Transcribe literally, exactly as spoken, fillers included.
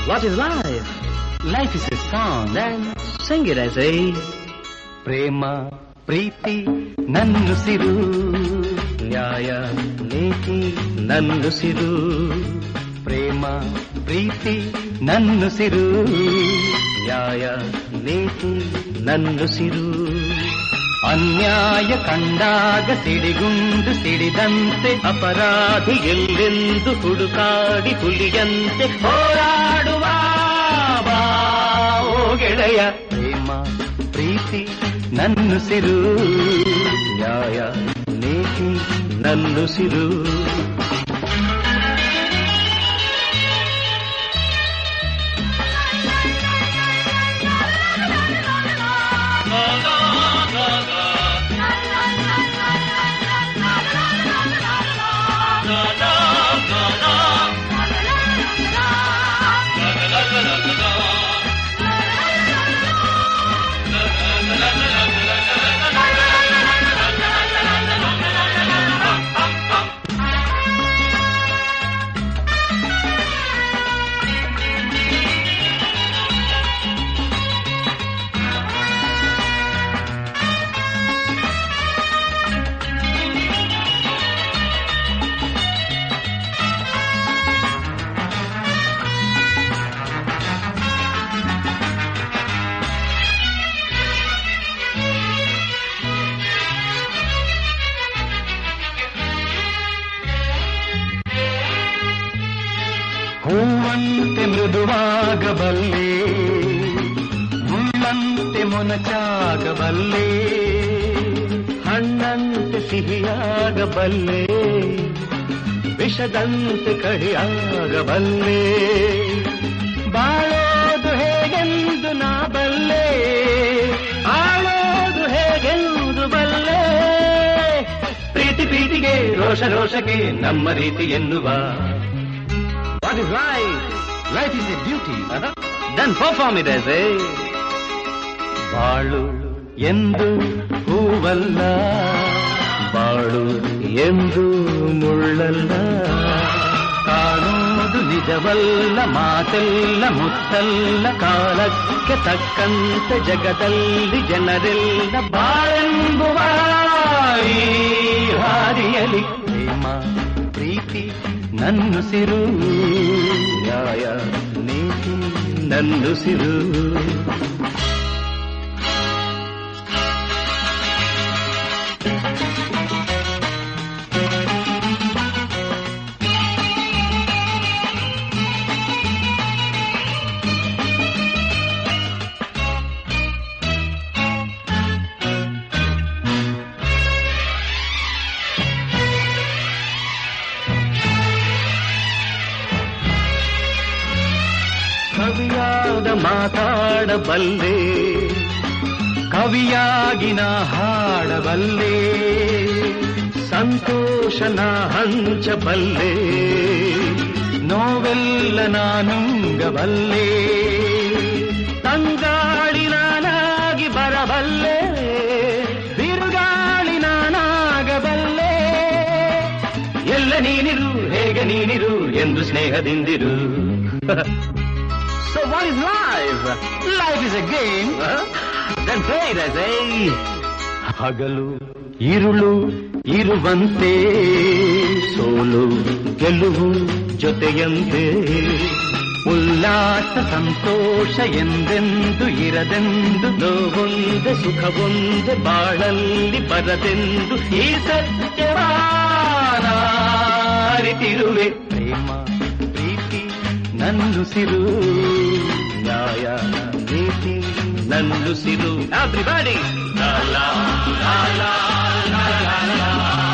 What is life? Life is a song. Then sing it, I say. ಪ್ರೇಮ ಪ್ರೀತಿ ನನ್ನುಸಿರು, ನ್ಯಾಯ ನೀತಿ ನನ್ನುಸಿರು. ಪ್ರೇಮ ಪ್ರೀತಿ ನನ್ನುಸಿರು, ನ್ಯಾಯ ನೀತಿ ನನ್ನುಸಿರು. ಅನ್ಯಾಯ ಕಂಡಾಗ ಸಿಡಿಗುಂಡು ಸಿಡಿದಂತೆ ಅಪರಾಧಿ ಎಲ್ಲೆಂದು ಹುಡುಕಾಡಿ ಹುಲಿಯಂತೆ ಹೋರಾಡುವ ಬಾ ಓ ಗೆಳೆಯ. ಪ್ರೇಮ ಪ್ರೀತಿ ನನ್ನುಸಿರು, ನ್ಯಾಯ ನೀತಿ ನನ್ನುಸಿರು. ಹೂವಂತೆ ಮೃದುವಾಗಬಲ್ಲೆ, ಮುಳ್ಳಂತೆ ಮೊನಚಾಗಬಲ್ಲೆ, ಹಣ್ಣಂತೆ ಸಿಹಿಯಾಗಬಲ್ಲೆ, ವಿಷದಂತೆ ಕಹಿಯಾಗಬಲ್ಲೆ. ಬಾಳೋದು ಹೇಗೆಂದು ನಾ ಬಲ್ಲೆ, ಆಳೋದು ಹೇಗೆಂದು ಬಲ್ಲೆ. ಪ್ರೀತಿ ಪ್ರೀತಿಗೆ ರೋಷ ರೋಷಕ್ಕೆ ನಮ್ಮ ರೀತಿ ಎನ್ನುವ. What is life? Life is a duty. Uh-huh. Then perform it, I say. ಬಾಳು ಎಂದು ಹೂವಲ್ಲ, ಬಾಳು ಎಂದು ಮುಳ್ಳಲ್ಲ. ಕಾಣೋದು ನಿಜವಲ್ಲ, ಮಾತೆಲ್ಲ ಮುತ್ತಲ್ಲ, ಕಾಲಕ್ಕೆ ತಕ್ಕಂತೆ ಜಗದಲ್ಲಿ ಜನರೆಲ್ಲ ಬಾಳೆಂಬುವ ಈ ಹಾದಿಯಲಿ. ಪ್ರೇಮ ಪ್ರೀತಿ ನನ್ನುಸಿರು, ನ್ಯಾಯ ನೀತಿ ನನ್ನುಸಿರು. ಕವಿಯಾದ ಮಾತಾಡಬಲ್ಲೆ, ಕವಿಯಾಗಿ ನಾ ಹಾಡಬಲ್ಲೆ, ಸಂತೋಷನ ಹಂಚಬಲ್ಲೆ, ನೋವೆಲ್ಲ ನಾನುಂಗಬಲ್ಲೆ, ತಂಗಾಳಿ ನಾನಾಗಿ ಬರಬಲ್ಲೆ, ಬಿರುಗಾಳಿ ನಾನಾಗಬಲ್ಲೆ. ಎಲ್ಲ ನೀನಿರು ಹೇಗೆ ನೀನಿರು ಎಂದು ಸ್ನೇಹದಿಂದಿರು. So what is life? Life is a game. Huh? Then play it, I say. ಹಗಲು ಇರುಳು ಇರುವಂತೆ, ಸೋಲು ಗೆಲುವು ಜೊತೆಯಂತೆ, ಉಲ್ಲಾಸ ಸಂತೋಷ ಎಂದೆಂದು ಇರದೆಂದು, ನೋವೊಂದೆ ಸುಖವೊಂದೆ ಬಾಳಲ್ಲಿ ಬರದೆಂದು ಈ ಸತ್ಯವಾನ ಅರಿತಿರುವೆ. ಪ್ರೇಮ ಪ್ರೀತಿ ನನ್ನುಸಿರು, ನ್ಯಾಯ ನೀತಿ ನನ್ನುಸಿರು. Everybody! La la la la la la la.